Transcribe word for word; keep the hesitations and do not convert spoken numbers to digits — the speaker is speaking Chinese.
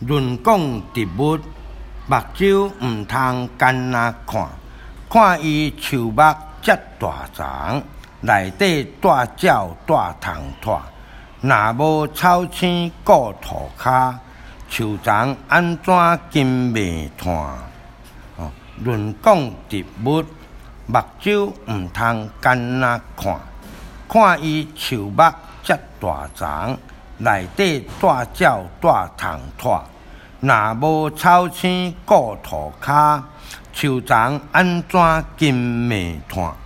论讲植物，目睭毋通干那看，看伊树目遮大长，内底带鸟带虫拖。若无草青顾涂骹，树丛安怎金袂炭？哦，论讲植物，目睭毋通干那看，看伊树目遮大长，内底带鸟带虫拖。若无草青顾涂骹，树丛安怎金袂炭？